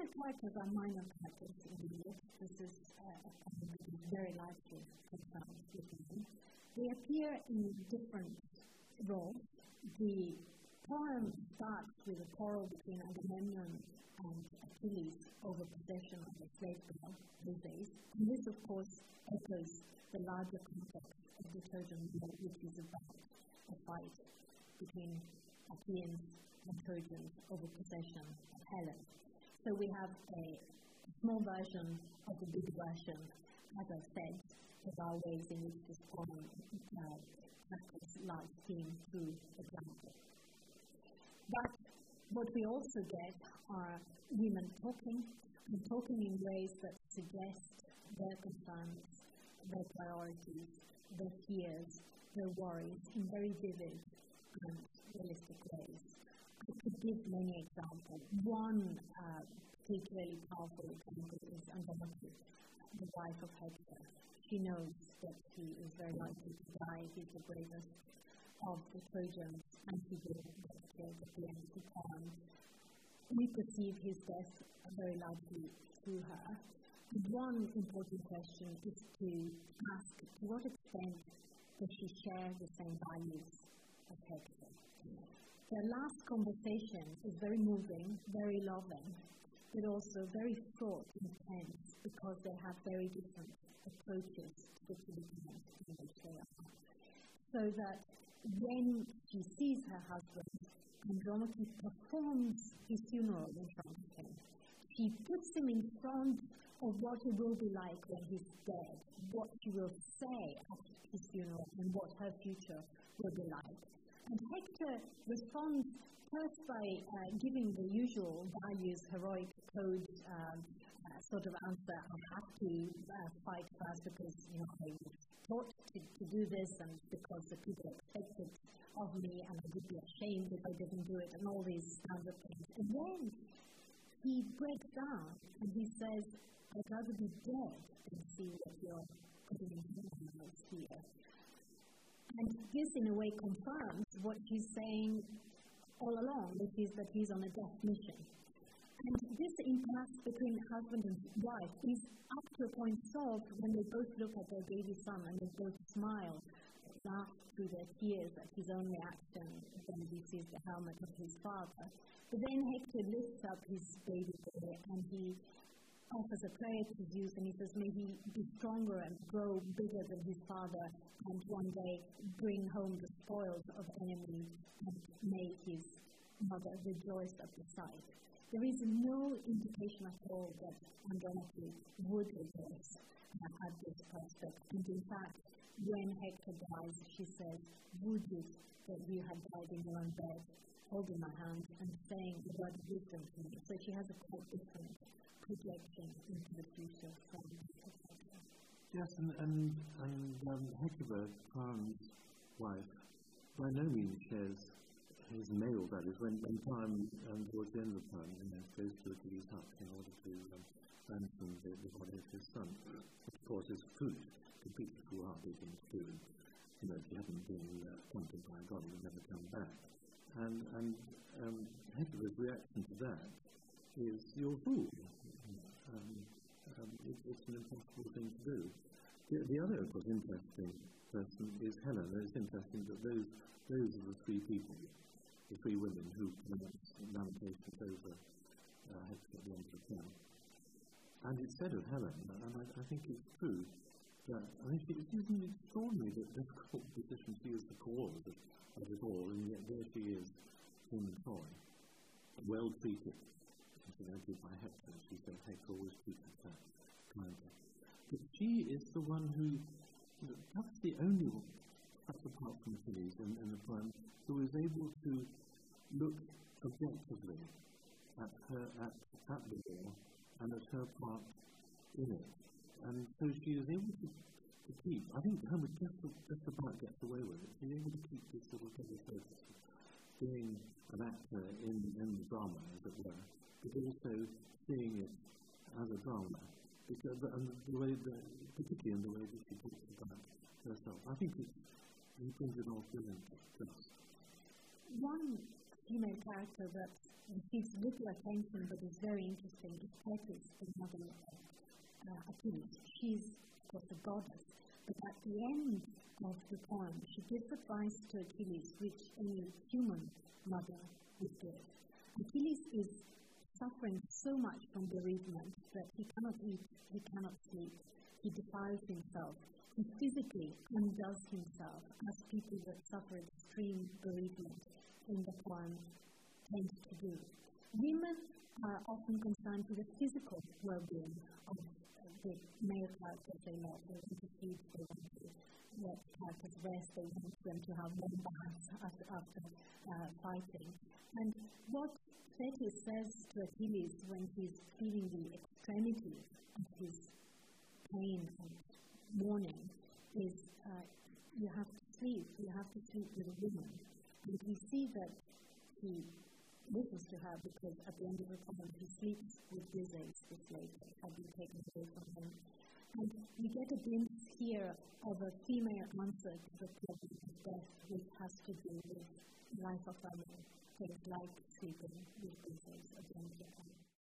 other characters are minor characters in the book. This is very likely confirmed with them. They appear in different roles. The poem starts with a quarrel between Agamemnon and Achilles over possession of a slave girl, Briseis. And this, of course, echoes the larger context of the Trojan War, which is about a fight between Achaeans and Trojans over possession of Helen. So we have a small version of the big version, as I said. There are ways in which this poem tackles large themes through example. But what we also get are women talking, and talking in ways that suggest their concerns, their priorities, their fears, their worries in very vivid and realistic ways. I could give many examples. One particularly powerful example is Andromache, the wife of Hector. She knows that he is very likely to die. He's the bravest of the Trojans, and he will get killed at the end of the poem. We perceive his death very likely through her. One important question is to ask, to what extent does she share the same values as Hector? Their last conversation is very moving, very loving, but also very fraught and tense because they have very different approaches to the predicament in which they are. So that when she sees her husband, Andromache performs his funeral in front of him. She puts him in front of what it will be like when he's dead, what she will say at his funeral, and what her future will be like. And Hector responds first by giving the usual values, heroic codes, sort of answer, I have to fight first because, I was taught to do this, and because the people expect it of me, and I would be ashamed if I didn't do it, and all these kinds of things. And then he breaks down, and he says, I'd rather be dead than see what you're putting in front of us here. And this, in a way, confirms what she's saying all along, which is that he's on a death mission. And this impasse between husband and wife is up to a point solved when they both look at their baby son and they both smile, laugh through their tears at his own reaction when he sees the helmet of his father. But then Hector lifts up his baby boy and he offers a prayer to Zeus, and he says, may he be stronger and grow bigger than his father, and one day bring home the spoils of enemies, and may his mother rejoice at the sight. There is no indication at all that Andromache would rejoice at this prospect. And in fact, when Hector dies, she says, would it that you had died in your own bed, holding my hand and saying the word of wisdom to me. So she has a quite different projection into the future from Hector. Yes, and Hecuba, Priam's wife, by no means shares his male values. When Priam, towards the end of the poem, goes to Achilles' hut in order to ransom the body of his son, which of course is food, completely foolhardy thing to do. If you haven't been appointed by God, you'll never come back. And Hecuba's reaction to that is, you're a fool. It's an impossible thing to do. The other, of course, interesting person is Helen. It's interesting that those are the three people, the three women who pronounce lamentations over Hector at the end of the poem. And it's said of Helen, and I think it's true, that it isn't extraordinary that difficult position she is the cause of it all, and yet there she is in Troy, well treated, incidentally by Hector. She said Hector always treated her kindly. But she is the one who, perhaps the only one, perhaps apart from Achilles in the poem, who is able to look objectively at the war and at her part in it. And so she is able to keep, I think Homer just about gets away with it. She's able to keep this sort of double focus of being an actor in the drama, as it were, but also seeing it as a drama, and the way particularly in the way that she talks about herself. I think he brings it all brilliantly. One female character that receives little attention but is very interesting is Thetis, the mother of Achilles. She's, of course, a goddess, but at the end of the poem, she gives advice to Achilles, which any human mother would give. Achilles is suffering so much from bereavement that he cannot eat, he cannot sleep, he defiles himself. He physically undoes himself, as people that suffer extreme bereavement in the poem tend to do. Women are often concerned with the physical well-being of the male characters they love. They want to feed, they want to let characters rest, they want them to have warm baths after fighting. And what Thetis says to Achilles when he's feeling the extremity of his pain and mourning is you have to sleep with a woman. And we see that he listens to her because at the end of the poem he sleeps with Briseis, the slave that had been taken away from him. And we get a glimpse here of a female answer to the problem of death, which has to do with life of women, things like sleeping with Briseis at the end of the poem.